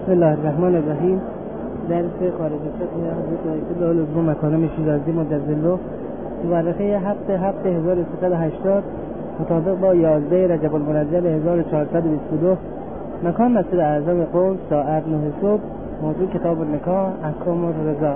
بسم الله الرحمن الرحیم. درس خارج فقه حضرت آیت الله العظما مکارم شیرازی مجددالله مورخه 7/7/1380 مطابق با 11 رجب المنجل 1422. مکان مسجد اعظم قم، ساعت 9 صبح. موضوع کتاب النکاح، احکام الرضا.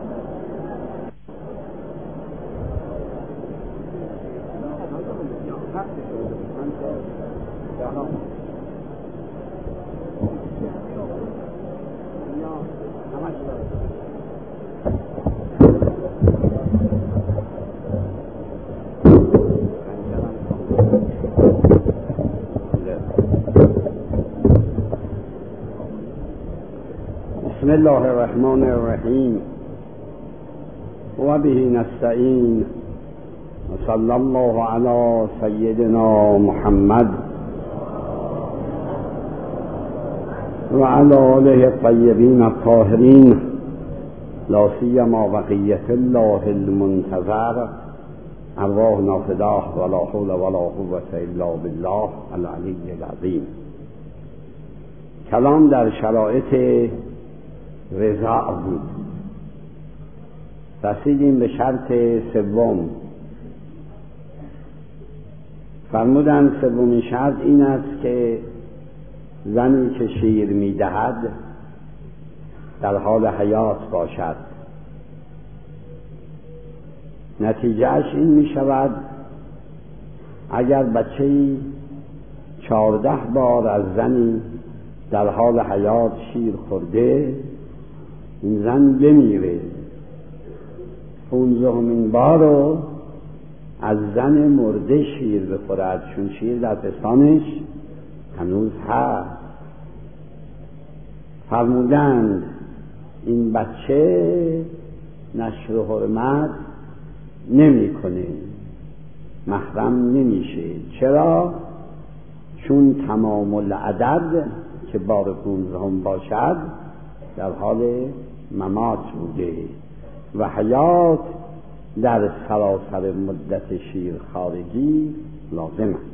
بسم الله الرحمن الرحیم و به نستعین و صلی الله علی سیدنا محمد و علی آله الطیبین الطاهرین، لا سیما بقیة الله المنتظر، ارواحنا فداه ولا حول ولا قوة الا بالله العلی العظیم. کلام در شرایط رضا بود. رسیدیم به شرط سوم. فرمودند سومین شرط این است که زنی که شیر می‌دهد در حال حیات باشد. نتیجهش این می‌شود اگر بچه‌ای 14 بار از زنی در حال حیات شیر خورده، این زن بمیره. 15مین بار رو از زن مرده شیر بخورد، چون شیر در پستانش هنوز هست. فرمودند این بچه نشر و حرمت نمی کنه، محرم نمیشه. چرا؟ چون تمام العدد که بار 15 باشد در حال ممات بوده و حیات در سراسر مدت شیر خارجی لازم است.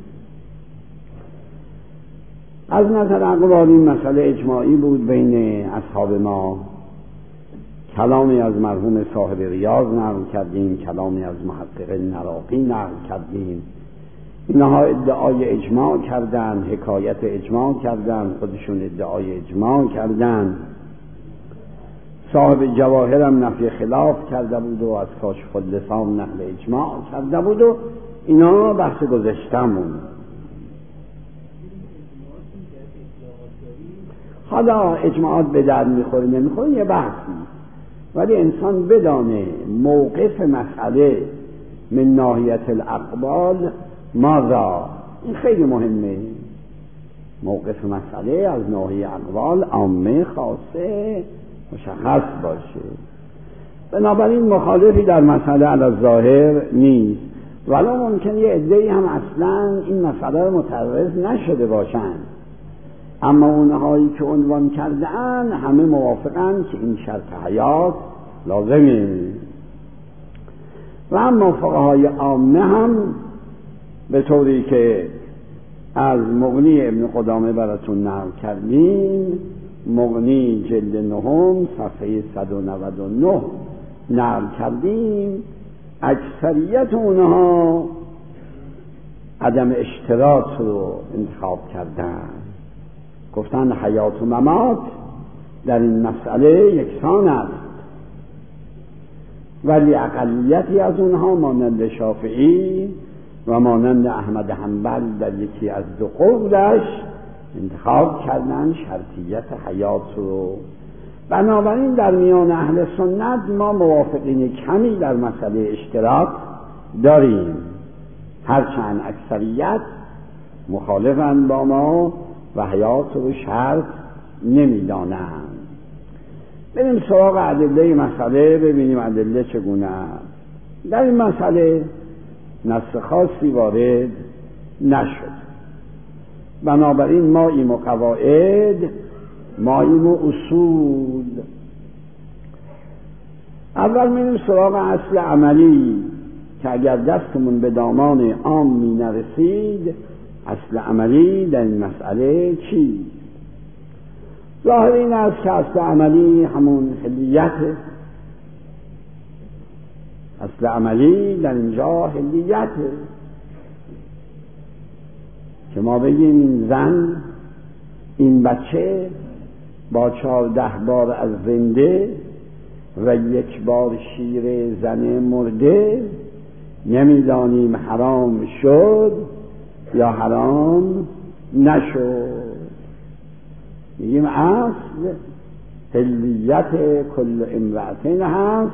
از نظر اقوال این مسئله اجماعی بود بین اصحاب ما. کلامی از مرحوم صاحب ریاض نقل کردیم، کلامی از محقق نراقی نقل کردیم. اینها ادعای اجماع کردند، حکایت اجماع کردند، خودشون ادعای اجماع کردند. صاحب جواهر هم نفی خلاف کرده بود و از کاشف اللسان نقل اجماع کرده بود و اینا بحث گذشتمون. حالا اجماعات به درد میخوره نمیخوره یه بحثی، ولی انسان بدانه موقف مسئله من ناحیت الاقبال ماذا، این خیلی مهمه. موقف مسئله از ناحیه اقبال عامه خاصه مشخص باشه. بنابراین مخالفی در مسئله علی ظاهر نیست، ولی ممکنه یه عده‌ای هم اصلا این مسئله رو متعرض نشده باشند، اما اونهایی که عنوان کردن همه موافقن که این شرط حیات لازمه. و اما فقهای عامه هم به طوری که از مغنی ابن قدامه براتون نقل کردیم، مغنی جلد 9 صفحه 199 نقل کردیم، اکثریت اونها عدم اشتراط رو انتخاب کردن. گفتن حیات و ممات در این مسئله یکسان است، ولی اقلیتی از اونها مانند شافعی و مانند احمد حنبل در یکی از دو قولش انتخاب کردن شرطیت حیات رو. بنابراین در میان اهل سنت ما موافقین کمی در مسئله اشتراط داریم، هرچند اکثریت مخالفند با ما و حیات رو شرط نمیدانند. بریم سراغ ادله مسئله، ببینیم ادله چگونه است. در این مسئله نص خاصی وارد نشد، بنابراین ماییم و قواعد، ماییم و اصول. اول میریم سراغ اصل عملی که اگر دستمون به دامان عام می نرسید، اصل عملی در این مسئله چی؟ ظاهر این است که اصل عملی همون حلیته. اصل عملی در اینجا حلیته که ما بگیم این زن، این بچه با 14 بار از زنده و 1 بار شیر زن مرده نمیدانیم حرام شد یا حرام نشد. میگیم اصل حلیت کل امرأتین هست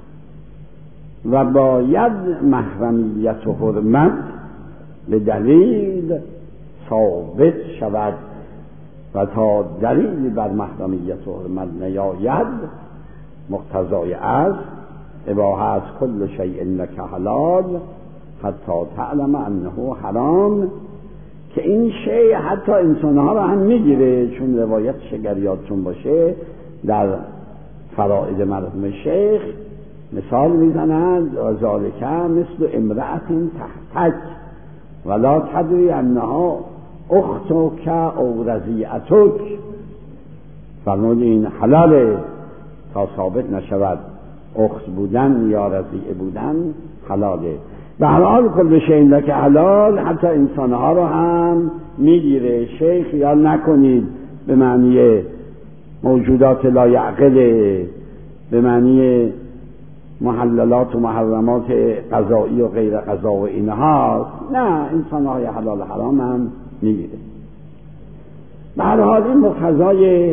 و باید محرمیت و حرمت به دلیل ثابت شود و تا دلیل بر محرمیت و حرمت نیاید مقتضای از اباحت کل شیء لک حلال حتی تعلم انه حرام، که این شیء حتی انسانها را هم میگیره، چون روایت شگریاتون باشه در فرائد مرحوم شیخ مثال میزنند و ذالک مثل امرأت تحتک ولا تدری انها اختک او رضیعتک. فرمود این حلاله تا ثابت نشود اخت بودن یا رضیعه بودن حلاله. به هر حال کل شیء لک حلال حتی انسانها رو هم میگیره. شیخ خیال نکنید به معنی موجودات لا یعقله، به معنی محللات و محرمات قضایی و غیر قضا و اینها، نه، انسانهای حلال حرام هم میگیره. به هر حال این مقتضای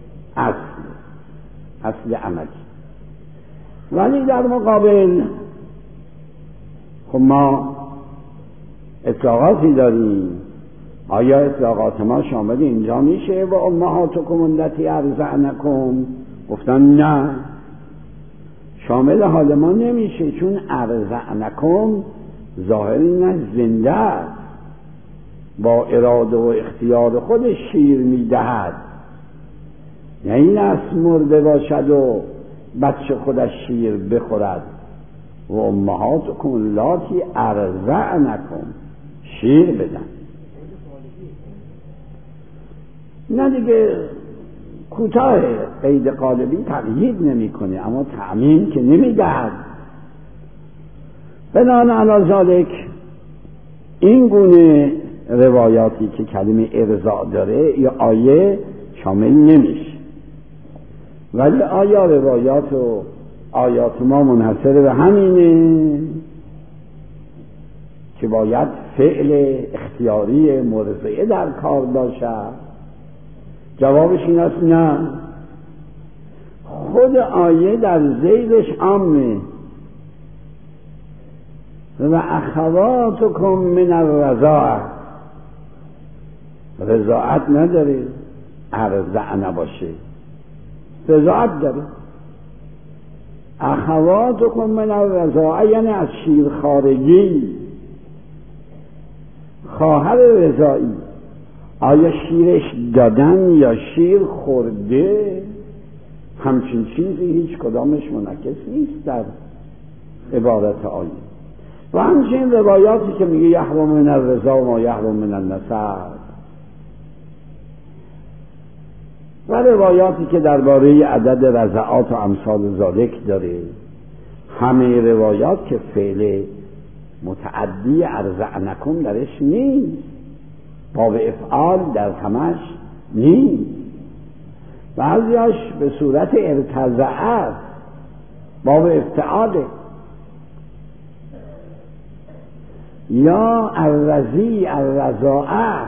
اصل عملی. ولی در مقابل خب ما اطلاقاتی داریم. آیا اطلاقات ما شامل اینجا میشه و امهاتکم اللاتی ارضعنکم؟ گفتن نه، شامل حال ما نمیشه، چون ارضعنکم ظاهری نه زنده است، با اراده و اختیار خودش شیر میدهد، نه این است مرده باشد و بچه خودش شیر بخورد. و امهاتکم اللاتی ارضعنکم شیر بدن. نه دیگه کوتاه، قید قالبی تقیید نمیکنه اما تعمیم که نمیدهد. بنان علی ذالک این گونه روایاتی که کلمه ارضاء داره یا آیه شامل نمیشه. ولی آیا روایات و آیات ما منحصر به همینه که باید فعل اختیاری مرضعه در کار باشد؟ جوابش این است نه. خود آیه در ذیلش عامه و اخواتکم من الرضاعه، رضاعت نداره، ارضع نباشه، رضاعت داره. اخواتکم من الرضاعه یعنی از شیرخوارگی. خواهر رضاعی آیا شیرش دادن یا شیر خورده؟ همچین چیزی هیچ کدامش منعکس نیست در عبارت آیه. و همچنین روایاتی که میگه یحرم من الرضاع ما یحرم من النسب، و روایاتی که درباره عدد رضعات و امثال ذالک داره، همه روایات که فعل متعدی ارضعنکم درش نیست، باب افعال در همش نیست، بعضیاش به صورت ارتضعه باب افتعاله، یا الرضی الرضاعه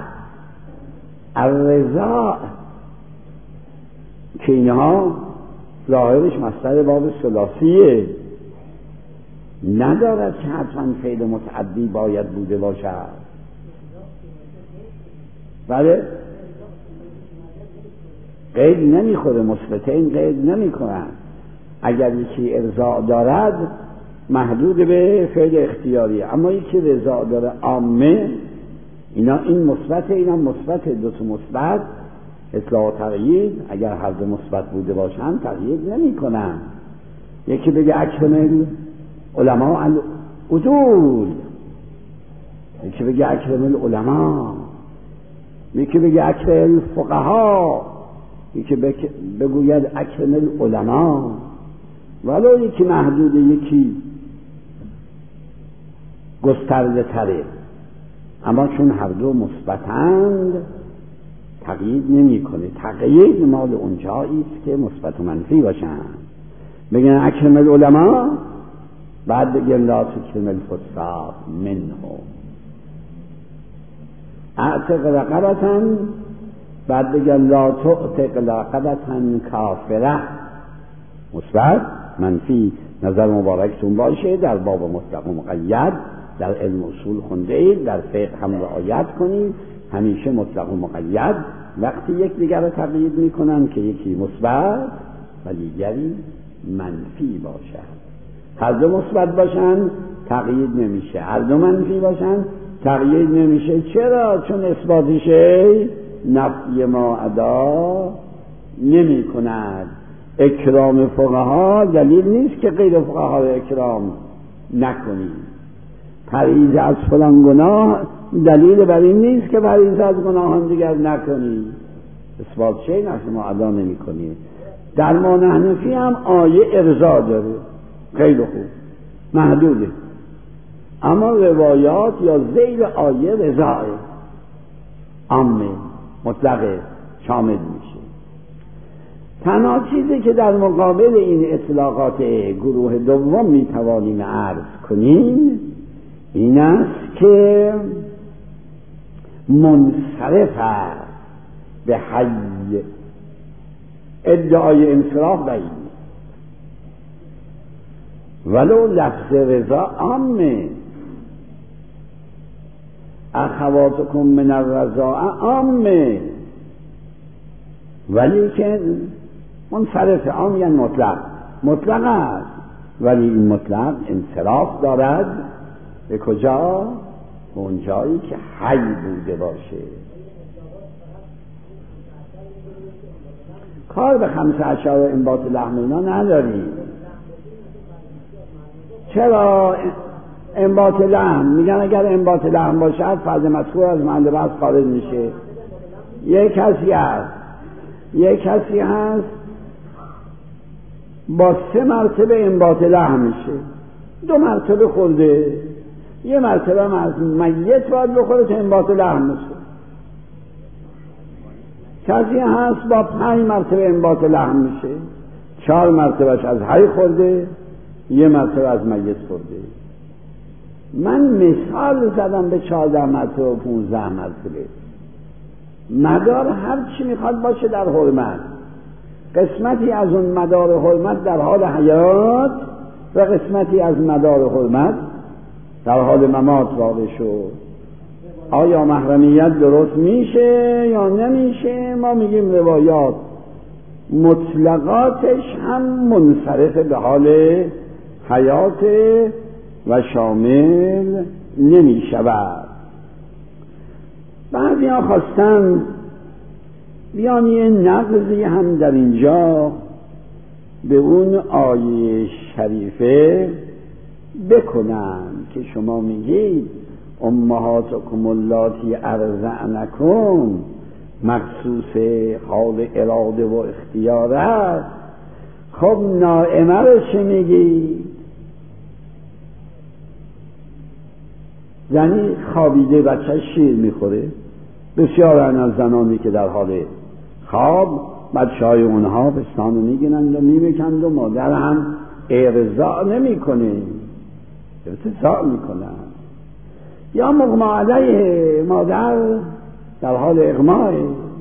الرضاع که اینها ظاهرش مصدر باب ثلاثیه، ندارد که حتما فعل متعدی باید بوده باشد. بله، قید نمیخوره، مثبتین قید نمیکنن. اگر یکی ارضاع دارد محدود به فعل اختیاری، اما یکی رضاع داره عامه، اینا این مثبت اینا مثبت، دو تا مثبت اطلاق و تقیید اگر هر دو مثبت بوده باشن تقیید نمیکنن. یکی بگه اکرم العلماء العدول، یکی بگه اکرم العلماء، یکی بگه اکرم الفقها، یکی بگوید اکرم العلماء، ولو یکی محدود یکی گسترده تره، اما چون هر دو مثبتند تقیید نمی کنه. تقیید مال اونجایی است که مثبت و منفی باشند. بگن اکرم العلماء، بعد بگن لا تکرم الفساق منهم. اعتق رقبة، بعد بگن لا تعتق رقبة کافره. مثبت منفی نظر مبارکتون باشه. در باب مطلق و مقید در علم اصول خونده اید، در فقه هم رعایت کنید. همیشه مطلق و مقید وقتی یک دیگر رو تقیید میکنن که یکی مثبت و دیگری منفی باشد. هر دو مثبت باشن تقیید نمیشه، هر دو منفی باشن تقیید نمیشه. چرا؟ چون اثباتشه نفی ما ادا نمی کند. اکرام فقها دلیل نیست که غیر فقها رو اکرام نکنید. پرهیز از فلان گناه دلیل بر این نیست که پرهیز از گناهان دیگر نکنید. اثبات شی نفی ما ادا نمی کنید. در ما حنفی هم آیه ارضا داره، خیلی خوب محدوده، اما روایات یا ذیل آیه رضاه عامه مطلقه شامل میشه. تنها چیزی که در مقابل این اطلاقات گروه دوم میتوانیم عرض کنیم این است که منصرف است به حی. ادعای انصراف بعید، ولو لفظ رضا عامه. اخواتکم من الرضاعه عامه، ولی که منصرف عام یعنی مطلق است، ولی این مطلق انصراف دارد به کجا؟ به اون جایی که حی بوده باشه. کار به 15 انباط لحم اینا نداریم. چرا انباط لحم؟ میگن اگر انباط لحم باشد فرد مذکور از محل بحث خارج میشه. یک کسی هست با 3 مرتبه انباط لحم میشه، 2 مرتبه خورده، 1 مرتبه هم از میت باید بخوره تا انباط لحم میشه. کسی هست با 5 مرتبه انباط لحم میشه، 4 مرتبهش از حی خورده، 1 مرتبه از میت خورده. من مثال زدم به 14 مرتبه و 15 مرتبه. مدار هر چی میخواد باشه در حرمت، قسمتی از اون مدار حرمت در حال حیات و قسمتی از مدار حرمت در حال ممات واقع شد. آیا محرمیت درست میشه یا نمیشه؟ ما میگیم روایات مطلقاتش هم منصرف به حال حیات و شامل نمیشود. بعضی ها خواستن بیان یه نقضی هم در اینجا به اون آیه شریفه بکنن که شما میگید امهاتکم اللاتی ارضعنکم، مخصوص حال اراده و اختیار است. خب نائمه رو چه میگید؟ یعنی خوابیده بچه شیر میخوره. بسیار از زنانی که در حال خواب بچه های اونها پستان رو میگیرند و میبکند و مادر هم ارضاء نمی کنه، ارتضاء میکنن. یا مغمى علیه، مادر در حال اغماء،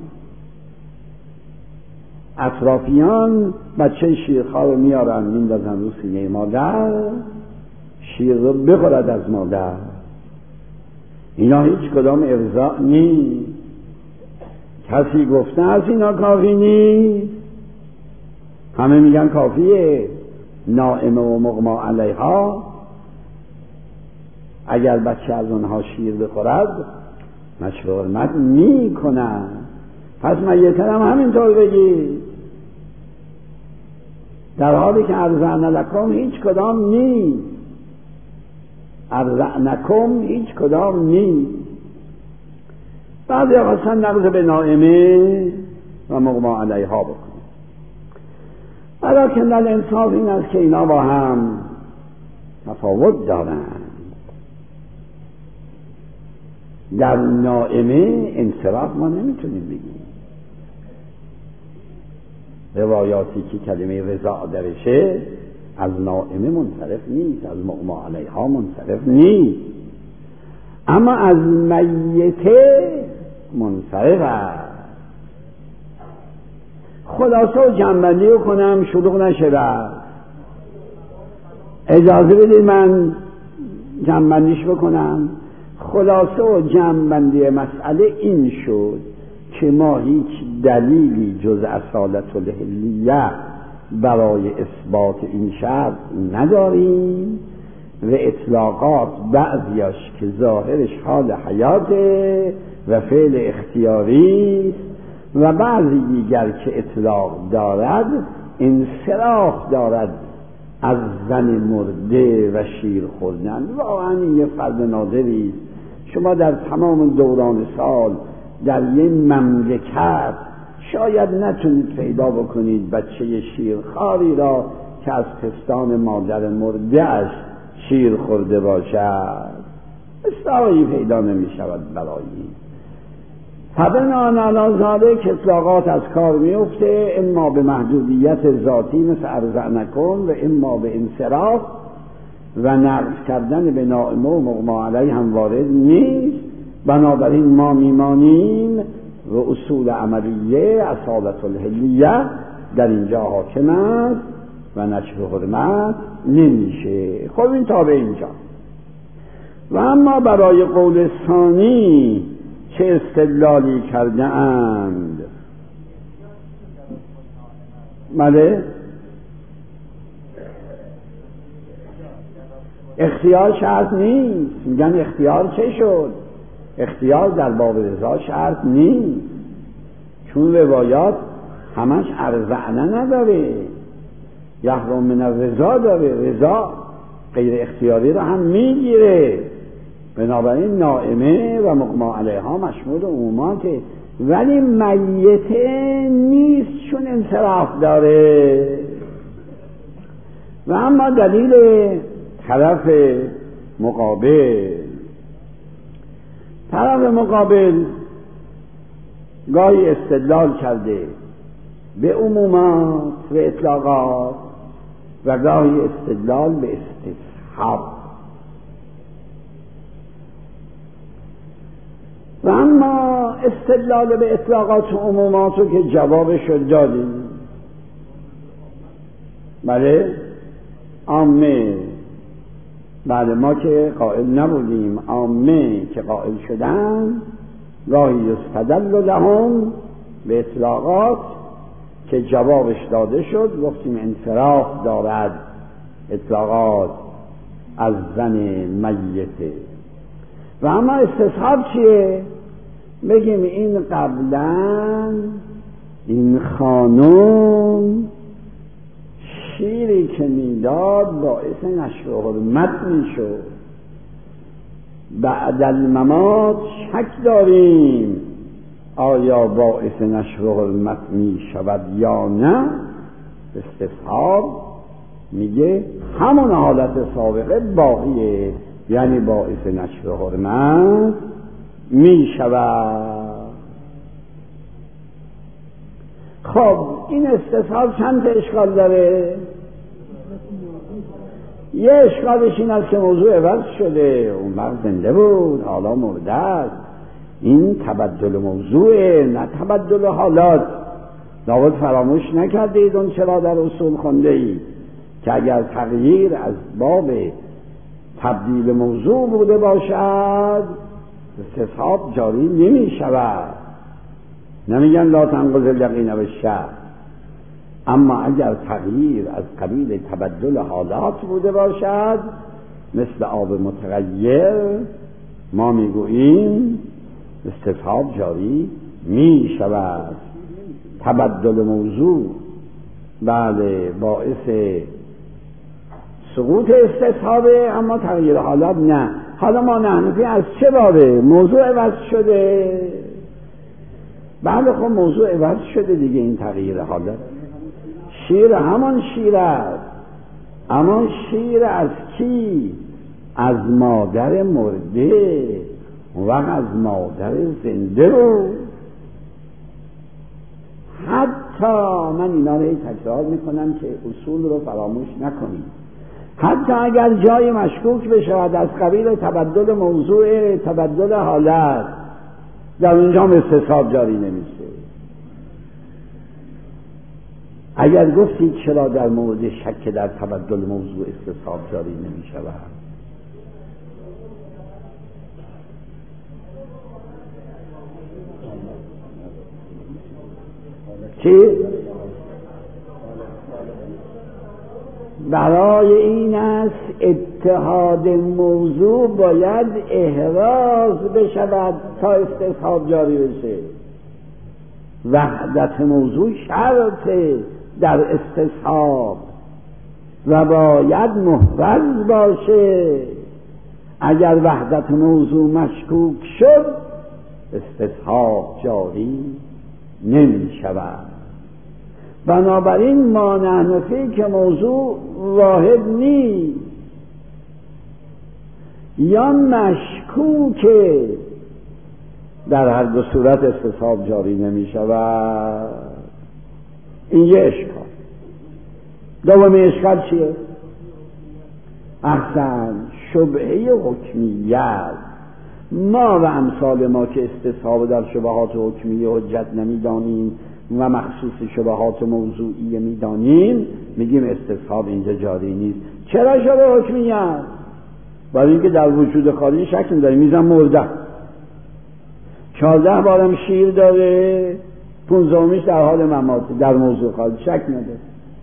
اطرافیان بچه شیرخوار رو میارن میندازن رو سینه مادر، شیر رو بخورد از مادر. اینا هیچ کدام ارضاء نیست. کسی گفته از اینا کافی نیست؟ همه میگن کافیه. نائمه و مغمى علیها اگر بچه از اونها شیر بخورد مشروع حرمت می کنن. پس میتر هم همینطور بگید، در حالی که ارضعن لکم هیچ کدام نیست. ارضعنکم هیچ کدام نیست. بعضی خواستن نقض به نائمه و مغما علیها بکنیم. ولیکن الانصاف این است که اینا با هم تفاوت دارند. در نائمه انصراف ما نمیتونیم بگیم. روایاتی که کلمه رضا درشه از نائمه منصرف نیست، از مغما علیها منصرف نیست، اما از میته منصرف است. خلاصه و جنبندی رو کنم، شلوغ نشه. اجازه بدید من جنبندیش بکنم. خلاصه و جنبندی مسئله این شد که ما هیچ دلیلی جز اصالت الحلیه برای اثبات این شرط نداریم و اطلاقات بعضیش که ظاهرش حال حیاته و فعل اختیاری است و بعضی دیگر که اطلاق دارد انصراف دارد از زن مرده و شیر خوردن. واقعا این یه فرد نادری است. شما در تمام دوران سال در یه مملکت شاید نتونید پیدا بکنید بچه شیرخواری را که از پستان مادر مرده‌اش شیر خورده باشد. استعایی پیدا نمی شود برایی. فبناء علی ذلک اطلاقات از کار میفته، اما به محدودیت ذاتی مثل ارزعنکم و اما به انصراف و نقص کردن به نائمه و مغما علیه هم وارد نیست. بنابراین ما میمانیم و اصول عملیه اصالت الحلیه در اینجا حاکم است و نشر حرمت نمیشه. خب این تا به اینجا. و اما برای قول ثانی چه استدلالی کرده اند؟ بله، اختیار شرط نیست. میگن اختیار چه شد؟ اختیار در باب رضا شرط نیست، چون روایات همش ارزعنه نداره، یحرم من الرضا داره، رضا غیر اختیاری رو هم میگیره. بنابراین نائمه و مغما علیها مشمول عموماته، ولی میته نیست چون انصراف داره. و اما دلیل طرف مقابل گاهی استدلال کرده به عمومات و اطلاقات و گاهی استدلال به استصحاب. و اما استدلال به اطلاقات و عمومات رو که جوابش رو دادیم. بله، عامه، بله، ما که قائل نبودیم، عامه که قائل شدن گاهی یستدل لهم به اطلاقات که جوابش داده شد، گفتیم انصراف دارد اطلاقات از زن میته. و اما استصحاب چیه؟ بگیم این قبلا این خانم شیری که میداد باعث نشر و حرمت میشد، بعد الممات شک داریم آیا باعث نشر و حرمت میشود یا نه. استصحاب میگه همون حالت سابقه باقیه، یعنی باعث نشر و حرمت میشود. خب این استصحاب چند تا اشکال داره؟ یه اشکالش این است که موضوع عوض شده، اون وقت زنده بود حالا مرده است. این تبدل موضوعه نه تبدل حالات. لابد فراموش نکرده اید اون چرا در اصول خونده اید که اگر تغییر از باب تبدیل موضوع بوده باشد استصحاب جاری نمی شود. نمیگن لا تنقض الیقین بالشک، اما اگر تغییر از قبیل تبدل حالات بوده باشد مثل آب متغیر، ما میگوییم استصحاب جاری می شود. تبدل موضوع بله باعث سقوط استصحابه، اما تغییر حالات نه. حالا ما نحنفی از چه بابه؟ موضوع عوض شده، بعد خب موضوع عوض شده دیگه، این تغییر حالت. شیر همان شیر است، اما شیر از کی؟ از مادر مرده و از مادر زنده رو. حتی من اینا رو تکرار میکنم که اصول رو فراموش نکنید. حتی اگر جای مشکوک بشود از قبیل تبدل موضوع، تبدل حالت، در اونجا استصحاب جاری نمیشه. اگر گفتید چرا در مورد شک در تبدل موضوع استصحاب جاری نمیشود؟ چی؟ برای این است اتحاد موضوع باید احراز بشود تا استصحاب جاری بشه. وحدت موضوع شرط در استصحاب و باید محفظ باشه. اگر وحدت موضوع مشکوک شد استصحاب جاری نمی شود. بنابراین ما نحن فی که موضوع واحد نیست، یا مشکوکه، در هر دو صورت استصحاب جاری نمی شود. این یه اشکال. دومی اشکال چیه؟ احسن، شبهه حکمیت. ما و امثال ما که استصحاب در شبهات حکمیه حجت نمیدانیم و مخصوص شبهات موضوعی میدانیم، میگیم استصحاب اینجا جاری نیست. چرا شبه حکمیت؟ برای اینکه در وجود خارجی شک نداره. میزن مرده 14 بارم شیر داره، 15میش در حال ممات، در موضوع خارجی شک نداره.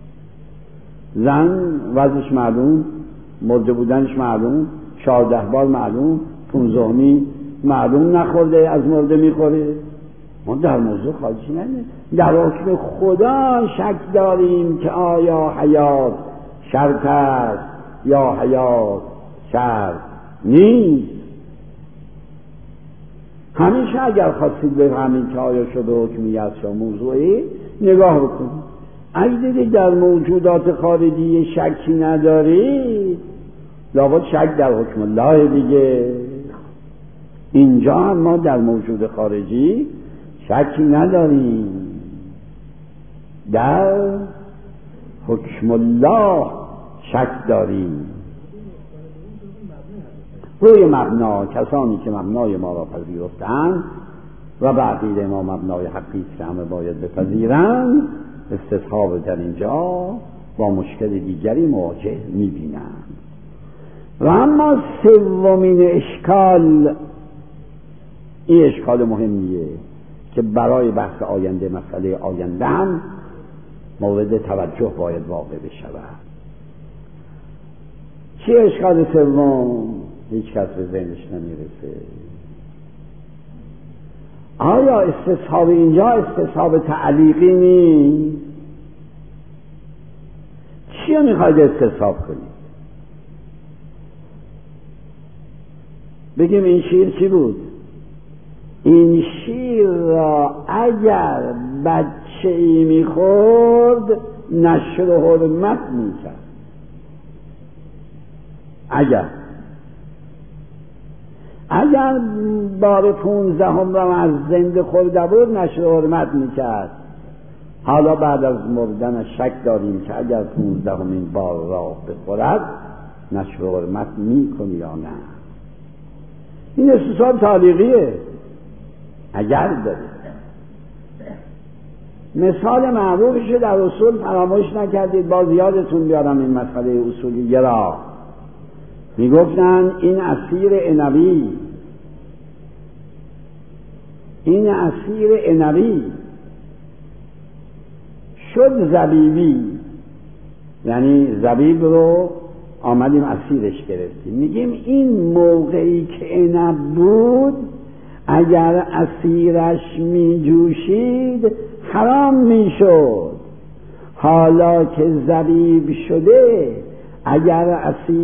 زن وضعش معلوم، مرده بودنش معلوم، 14 بار معلوم، 15می معلوم نخورده، از مرده میخوره. ما در موضوع خارجی نداریم. در حکم خدا شک داریم که آیا حیات شرط است یا حیات شرط نیست. همیشه اگر خواستید بفهمید که آیا شده حکمیت یا موضوعی، نگاه بکنید. اگه دیدید در موجودات خارجی شکی ندارید، لابد شک در حکم الله دیگه. اینجا هم ما در موجود خارجی شکی نداریم، در حکم الله شک داریم. روی مبنا، کسانی که مبنای ما را پذیرفتند و بعقیده ما مبنای حقی که همه باید بپذیرند، استصحاب در اینجا با مشکل دیگری مواجه می‌بینند. و اما سومین اشکال، این اشکال مهمیه که برای بحث آینده، مسئله آینده هم مورد توجه باید واقع بشود. چی اشکال سوم؟ هیچ کس به ذهنش نمیرسه. آیا استصحاب اینجا استصحاب تعلیقی نیست؟ چی رو میخواید استصحاب کنید؟ بگیم این شیر چی بود؟ این شیر را اگر بچه ای میخورد نشر و حرمت میکرد. اگر بار 15 را از زنده خورده بود نشر و حرمت میکرد. حالا بعد از مردن شک داریم که اگر 15مین بار را بخورد نشر و حرمت میکنی یا نه. این استصحاب تعلیقیه. اگر دارید مثال معروفش در اصول فراموش نکردید، باز یادتون بیارم این مسئله اصولیه را. میگفتن این عصیر عنبی شد زبیبی، یعنی زبیب رو آمدیم عصیرش گرفتیم. میگیم این موقعی که عنب بود اگر عصیرش می جوشید حرام می شد. حالا که زبیب شده اگر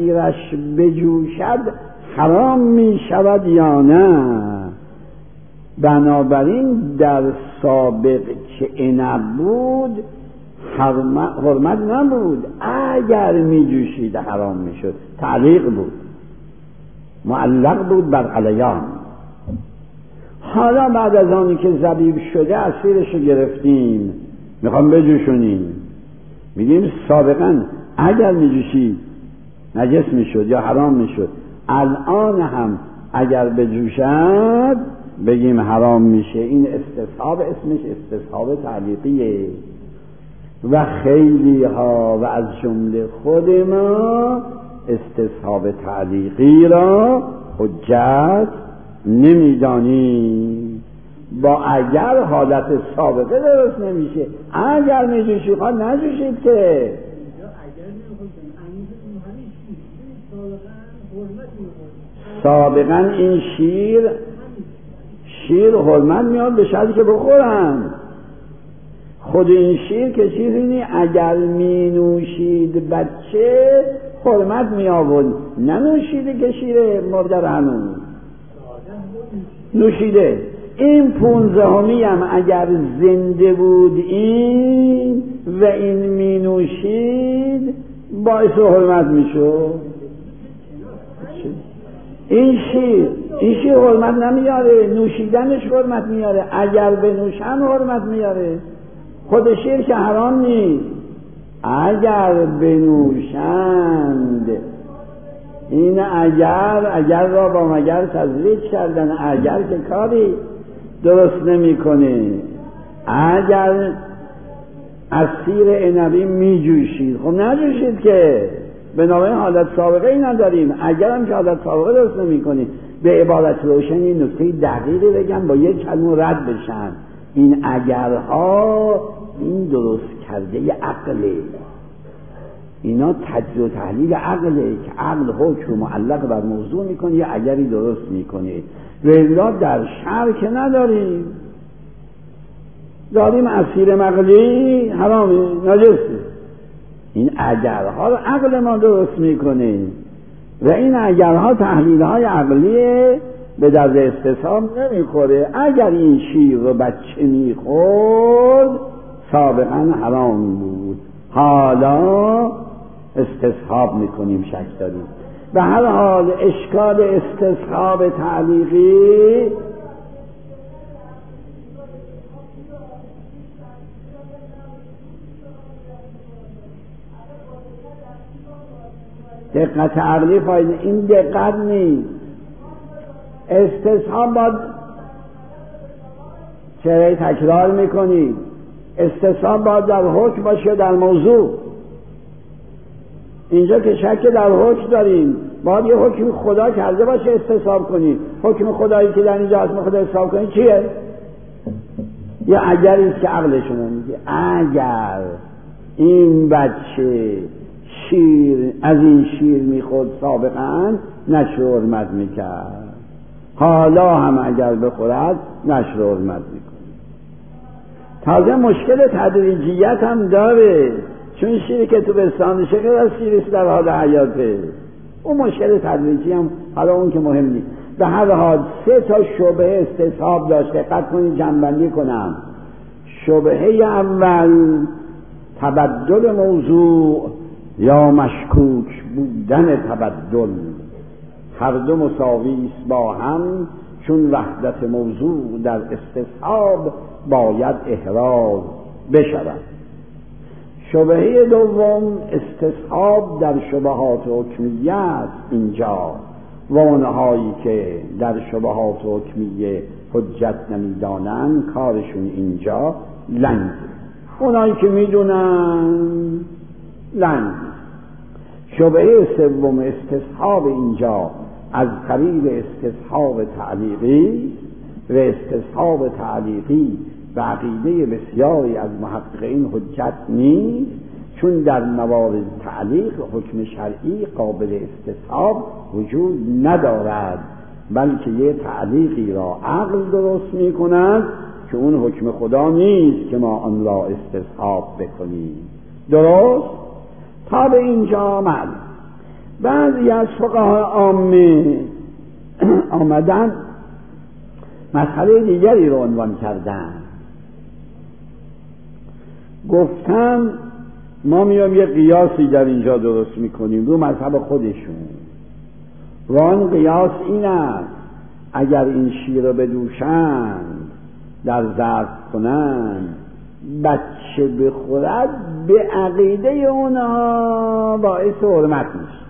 عصیرش بجوشد حرام می شود یا نه؟ بنابراین در سابق که عنب بود حرمت نبود، اگر می جوشید حرام می شد. تعلیق بود، معلق بود بر غلیان. حالا بعد از آنی که ذبیح شده اصیلش رو گرفتیم میخوام بجوشونیم، میگیم سابقا اگر می جوشید نجس می شد یا حرام می شد، الان هم اگر بجوشد بگیم حرام میشه. این استصحاب اسمش استصحاب تعلیقیه و خیلی ها و از جمله خود ما استصحاب تعلیقی را حجت نمیدانیم. با اگر حالت سابقه درست نمیشه. اگر میجوشید خواهد نجوشید که سابقا این شیر حرمت میاد به شرطی که بخورن. خود این شیر که چیزی نی، اگر می نوشید بچه حرمت می آورد، ننوشیده که شیر مادر هنوز نوشیده. این 15 هم اگر زنده بود این و این می نوشید باعث حرمت می شد. این شیر حرمت نمیاره، نوشیدنش حرمت میاره. اگر بنوشن حرمت میاره. خود شیر که حرام نیست، اگر بنوشند. این اگر را با مگر تزریق کردن. اگر که کاری درست نمیکنه. اگر از سیر عنبی میجوشید خب نجوشید که بنابراین حالت سابقه ای نداریم. اگر هم که حالت سابقه درست نمی کنیم. به عبارت روشن این نکته دقیقی بگم با یک کلمه رد بشن. این اگرها این درست کرده عقله، اینا تجزیه و تحلیل عقله که عقل حکم معلق بر موضوع میکنه یا اگری درست میکنه. ولی در شرع که نداریم، داریم اسیر مقلی حرامه نجسه. این اگرها رو عقل ما درست میکنه و این اگرها تحلیلهای عقلیه، به درد استصحاب نمیخوره. اگر این شیر رو بچه میخورد سابقا حرام بود، حالا استصحاب میکنیم، شک داریم. به هر حال اشکال استصحاب تعلیقی دقت عقلی فایده، این دقت نیست. استصحاب باید چرا تکرار میکنید؟ استصحاب باید در حکم باشه، در موضوع. اینجا که شک در حکم داریم، باید یه حکم خدا کرده باشه استصحاب کنید. حکم خدایی که در اینجا اسم خدا استصحاب کنید چیه؟ یا اگریست که عقل شما میگه اگر این بچه از این شیر میخورد سابقا نشر حرمت میکرد، حالا هم اگر بخورد نشر حرمت میکنه. تازه مشکل تدریجیت هم داره، چون شیری که تو بستانشه غیر از شیریست در حال حیاته. اون مشکل تدریجی هم حالا اون که مهم نیست. به هر حال 3 شبهه استصحاب داشته. دقت کنید جنبندی کنم. شبهه اول تبدل موضوع یا مشکوک بودن تبدل، هر دو مساوی است با هم، چون وحدت موضوع در استصحاب باید احراز بشود. شبهه دوم استصحاب در شبهات حکمیه است اینجا، و اونهایی که در شبهات حکمیه حجت نمیدانند کارشون اینجا لنگ، اونهایی که میدونن لنگ. شبهه سوم استصحاب اینجا از طریق استصحاب تعلیقی، و استصحاب تعلیقی به عقیده بسیاری از محققین حجت نیست، چون در موارد تعلیق حکم شرعی قابل استصحاب وجود ندارد، بلکه یه تعلیقی را عقل درست می کند که اون حکم خدا نیست که ما آن را استصحاب بکنیم. درست؟ تا به اینجا معلوم. بعضی از فقها عامه آمدن مسئله دیگری رو عنوان کردن. گفتن ما میام یه قیاسی در اینجا درست میکنیم رو مذهب خودشون. و آن قیاس این است اگر این شیر رو بدوشند در ظرف کنند بچه بخورد به عقیده اونا باعث حرمت میشه.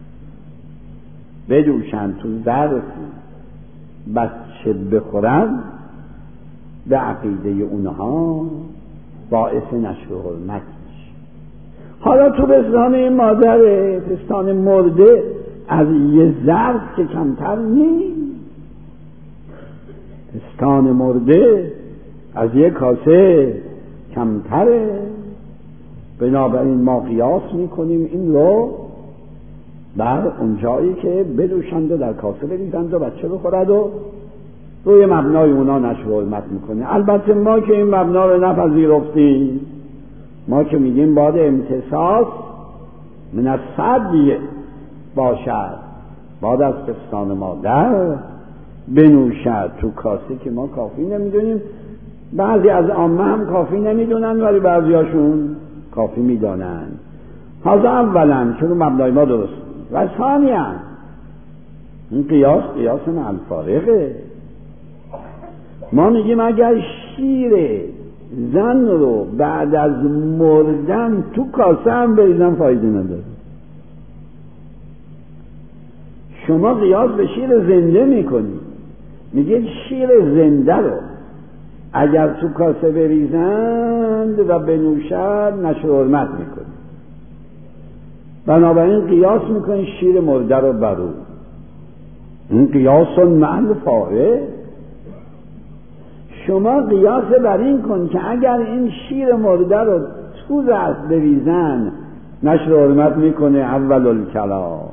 بدوشند تو ظرف بچه بخورد به عقیده اونها باعث نشر و حرمت میشه. حالا تو پستان مادر پستان مرده از یه ظرف که کمتر نیست، پستان مرده از یه کاسه کمتره. بنابراین ما قیاس میکنیم این رو بر اون جایی که بدوشند و در کاسه بریزند و بچه بخورد و روی مبنای اونا نشر و حرمت میکنه. البته ما که این مبنا رو نپذیرفتیم، ما که میگیم باید امتصاص من الثدی باشد، باید از پستان مادر بنوشد تو کاسه که ما کافی نمیدونیم. بعضی از عامه هم کافی نمیدونن ولی بعضی هاشون کافی میدانن. حاضر اولا چون مبنای ما درست و ثانیا این قیاس مع الفارقه. ما میگیم اگر شیر زن رو بعد از مردن تو کاسه هم بریزن فایده نداره. شما قیاس به شیر زنده میکنید، میگید شیر زنده رو اگر تو کاسه بریزند و بنوشد نشر و حرمت میکنید. بنابراین قیاس میکنید شیر مرده رو برو. این قیاس مع الفارق. شما قیاس بر این کن که اگر این شیر مرده رو تو ظرف بریزن نشر و حرمت میکنه. اول الکلام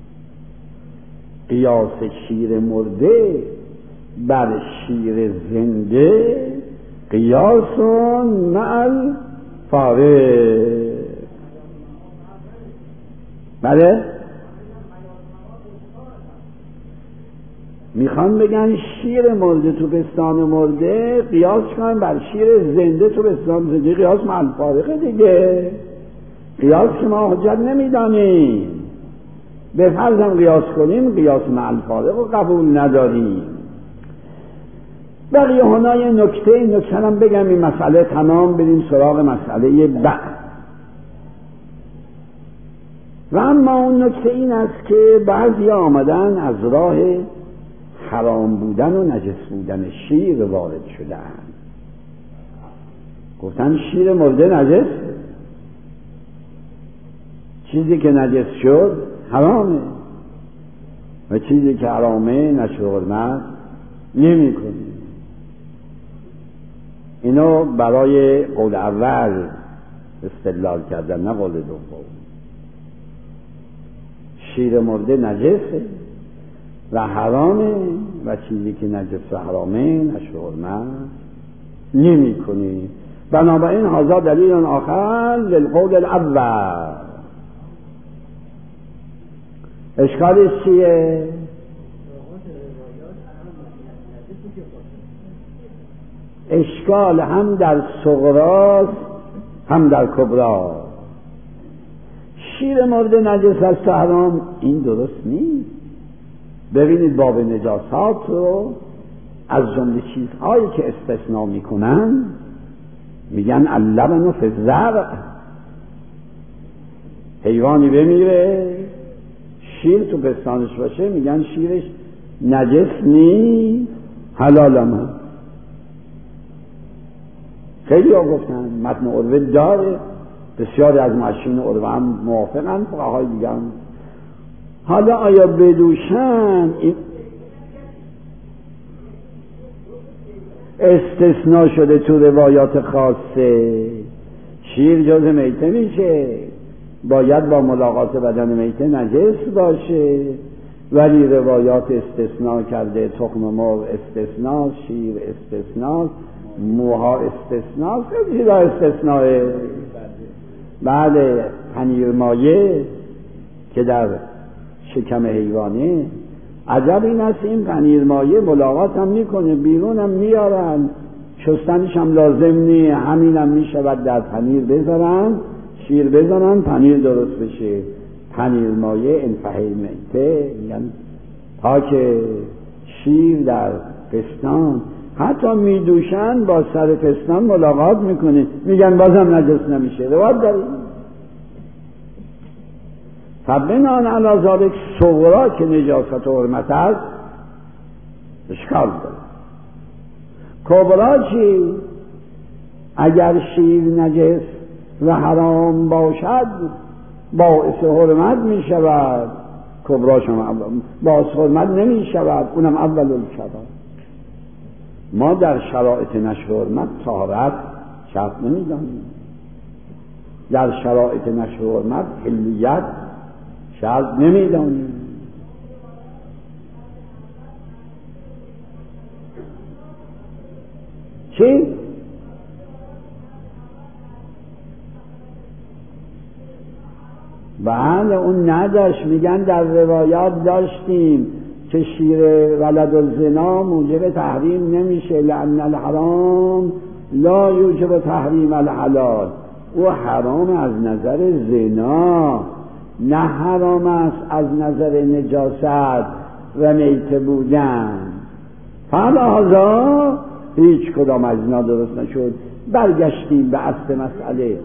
قیاس شیر مرده بر شیر زنده قیاس مع الفارق. بله میخوان بگن شیر مرده تو پستان مرده قیاس کنن بر شیر زنده تو پستان زنده. قیاس مع الفارق دیگه. قیاس که ما حجت نمیدانیم، به فرضم قیاس کنیم قیاس مع الفارق رو قبول نداریم. بقیه هنای نکته هم بگم این مسئله تمام، بریم سراغ مسئله بعد. و اما اون نکته این است که بعضی آمدن از راه حرام بودن و نجس بودن شیر وارد شدن. گفتن شیر مرده نجس، چیزی که نجس شد حرامه و چیزی که حرامه نشر و حرمت نمی‌کنه. اینو برای قول اول استدلال کردن نه قول دوم. شیر مرده نجسه و حرامه و چیزی که نجس و حرامه نشر و حرمت نمی‌کنه. بنابراین هذا دلیل آخر للقول الاول. اشکالش چیه؟ اشکال هم در صغراست هم در کبرا. شیر مرده نجس است و حرام، این درست نیست. ببینید باب نجاسات رو از جمله چیزهایی که استثناء میکنن میگن اللبن فی الزرع. حیوانی بمیره شیر تو پستانش باشه میگن شیرش نجس نیست، حلال هم. خیلی ها گفتن متن عروه داره، بسیاری از معشرین عروه هم موافقن، فقهای دیگه هم. حالا آیا بدوشن این استثناء شده تو روایات خاصه؟ شیر جز میته میشه، باید با ملاقات بدن میته نجس باشه، ولی روایات استثناء کرده. تخم مرغ استثناء، شیر استثناء، موها استثناء، خیلی را استثناء. بله پنیر مایه که در شکم حیوانه عجب این است این پنیر مایه ملاقات هم میکنه، بیرون هم میارن، شستنش هم لازم نی، همین هم میشود در پنیر بذارن، شیر بذارن، پنیر درست بشه. پنیر مایه انفحی میته، یعنی تا که شیر در پستان، حتی میدوشن با سر پستان ملاقات میکنه، میگن بازم نجس نمیشه. روایت داریم. فبنان علی ذالک صغرا که نجاست و حرمت است اشکال داره. کبرا چی؟ اگر شیر نجس و حرام باشد باعث حرمت می شود، کبراش هم باعث حرمت نمی شود، اونم اول الکبائر. ما در شرایط نشر حرمت طهارت شرط نمی دانیم، در شرایط نشر حرمت حلیت شرط نمی دانیم. چی؟ بله اون نداشت، میگن در روایات داشتیم که شیر ولد الزنا موجب تحریم نمیشه، لأن الحرام لا یوجب تحریم الحلال. او حرام از نظر زنا، نه حرام است از نظر نجاست و میته بودن. فلذا هیچ کدام از اینا درست نشد. برگشتیم به اصل مسئله.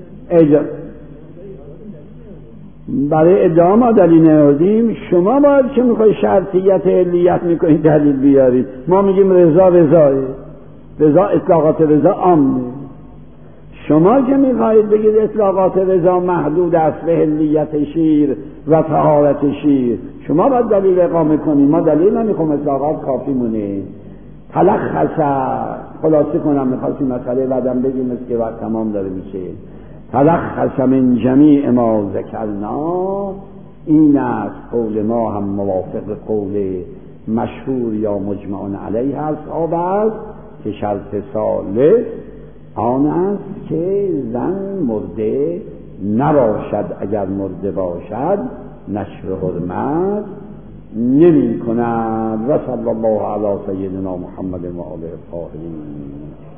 برای ادعا ما دلیل نهادیم، شما باید که میخوای شرطیت علیت میکنید دلیل بیارید. ما میگیم رضا رضا اطلاقات رضا عامه. شما که میخواهید بگید اطلاقات رضا محدود است به علیت شیر و طهارت شیر، شما باید دلیل اقامه کنید. ما دلیل نمیخوام، اطلاقات کافی مونه. خلاصه کنم، میخواستیم مسئله بعدم بگیم است که وقت تمام داره میشه. تلخص من جمیع ما ذکرنا، این است قول ما هم موافق قول مشهور یا مجمع علیه اصحاب است که شرط ثالث آن است که زن مرده نباشد، اگر مرده باشد نشر حرمت نمی کند. و صلی الله علی سیدنا محمد و آله الطاهرین.